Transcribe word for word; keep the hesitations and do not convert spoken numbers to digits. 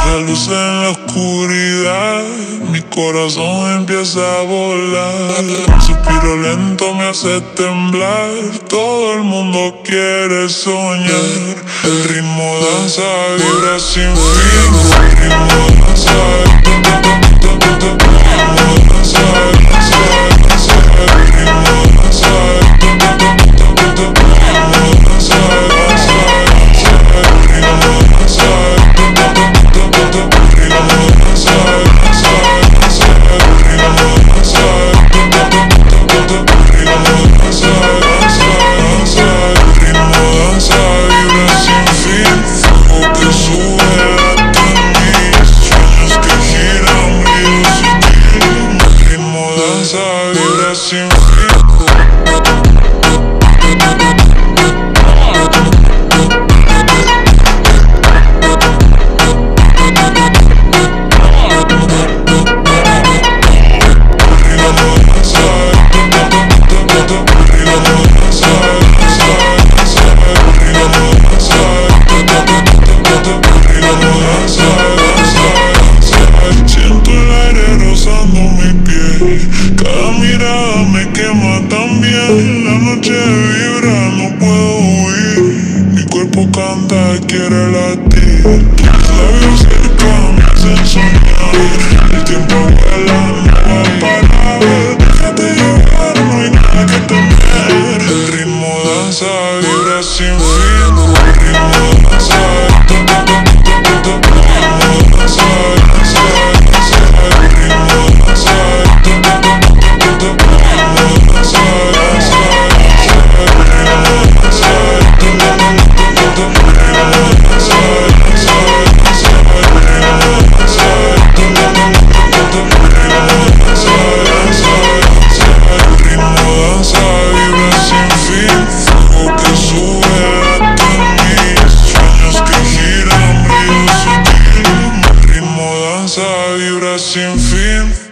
La luz en la oscuridad, mi corazón empieza a volar. Un suspiro lento me hace temblar. Todo el mundo quiere soñar. El ritmo danza, vibra sin fin. El ritmo danza, vibra sin fin. Siento el aire rozando mi piel. Cada mirada me quema también. La noche vibra, no puedo huir. Mi cuerpo canta, quiere latir. Tus labios cerca me hacen soñar. El tiempo vuela, no va a parar. Déjate llevar, no hay nada que temer. El ritmo danza, vibra sin fin. El ritmo danza, vibra sin fin.